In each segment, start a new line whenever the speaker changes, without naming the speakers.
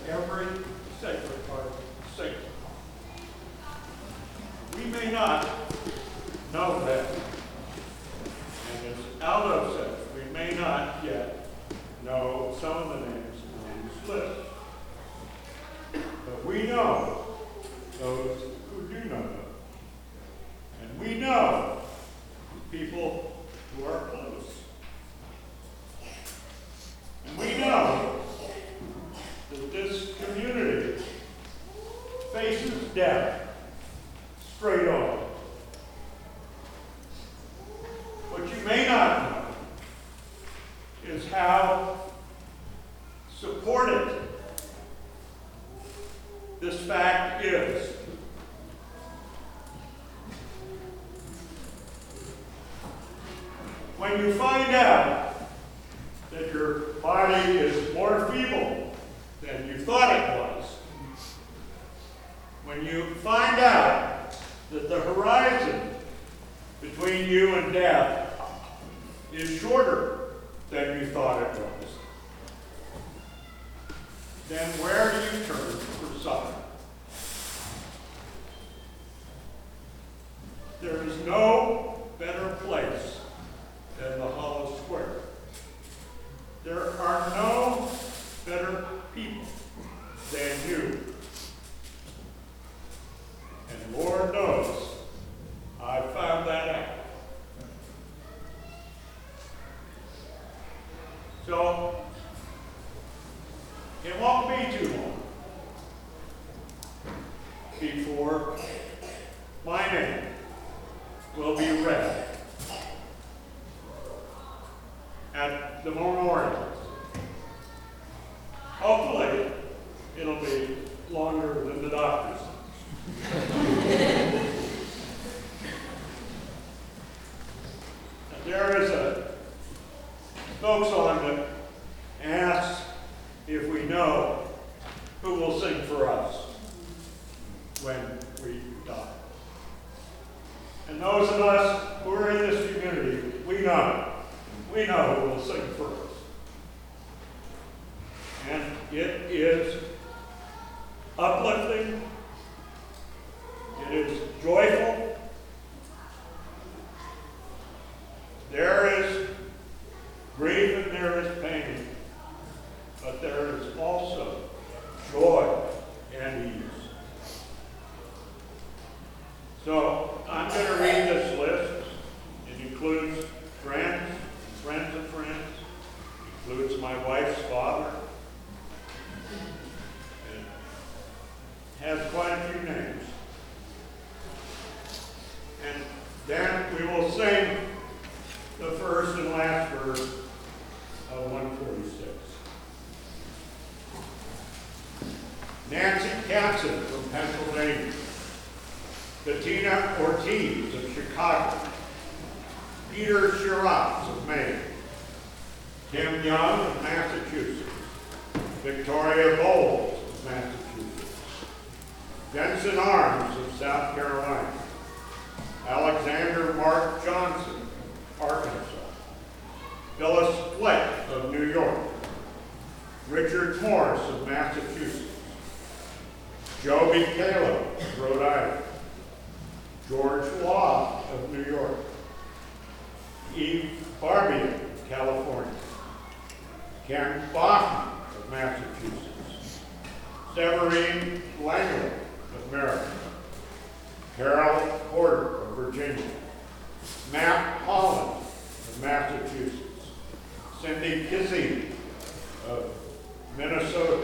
every sacred part sacred. We may not know that, and it's out of sense. We may not yet know some of the names on this list. But we know those who do know them. And we know people who are close. And we know that this community faces death straight on. What you may not know is how supported this fact is. When you find out that your body is more feeble than you thought it was, when you find out that the horizon between you and death is shorter than you thought it was, then where do you turn for supper? There is no better place than the Hollow Square. There are no better people than you. And Lord knows, I found that out. So, it won't be too long before my name will be read at the memorial. Hopefully, it'll be longer than the doctor's. There is a folk song that asks if we know who will sing for us when we die. And those of us who are in this community, we know who will sing for us. And it is uplifting, it is joyful. There is grief and there is pain, but there is also joy and ease. So I'm going to read this list. It includes friends of friends, includes my wife's father, and has quite a few names. And then we will sing the first and last verse of 146. Nancy Katzen from Pennsylvania. Bettina Ortiz of Chicago. Peter Shiraz of Maine. Tim Young of Massachusetts. Victoria Bowles of Massachusetts. Jensen Arms of South Carolina. Alexander Mark Johnson, Arkansas. Phyllis Flick of New York. Richard Morris of Massachusetts. Joby Caleb of Rhode Island. George Law of New York. Eve Barbier of California. Ken Bachman of Massachusetts. Severine Langley of Maryland. Carol Porter of Virginia. Matt Holland of Massachusetts. Cindy Kissing of Minnesota.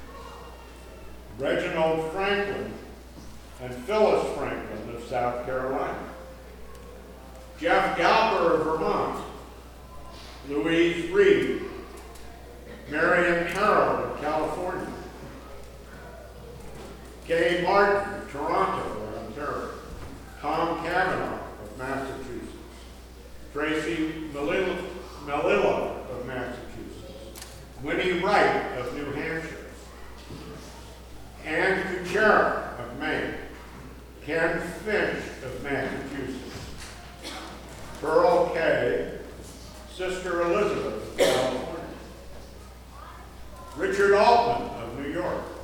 Reginald Franklin and Phyllis Franklin of South Carolina. Jeff Galper of Vermont. Louise Reed. Marion Harold of California. Kay Martin, Toronto, Ontario. Tom Cavanaugh of Massachusetts. Tracy Melilla of Massachusetts. Winnie Wright of New Hampshire. Ann Kuchera of Maine. Ken Finch of Massachusetts. Pearl Kay, Sister Elizabeth of California. Richard Altman of New York.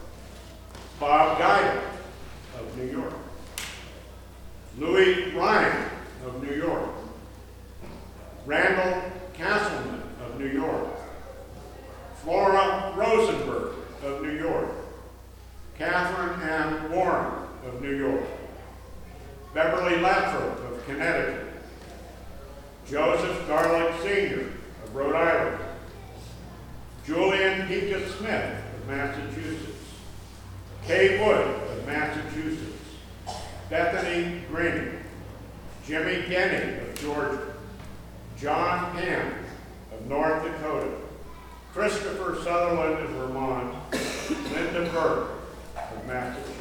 Bob Guida of New York. Louis Ryan of New York. Randall Castleman of New York. Flora Rosenberg of New York. Catherine Ann Warren of New York. Beverly Lathrop of Connecticut. Joseph Garlick Sr. of Rhode Island. Julian Pika Smith of Massachusetts. Kay Wood of Massachusetts. Bethany Green. Jimmy Denny of Georgia. John Pan of North Dakota. Christopher Sutherland of Vermont. Linda Burke of Massachusetts.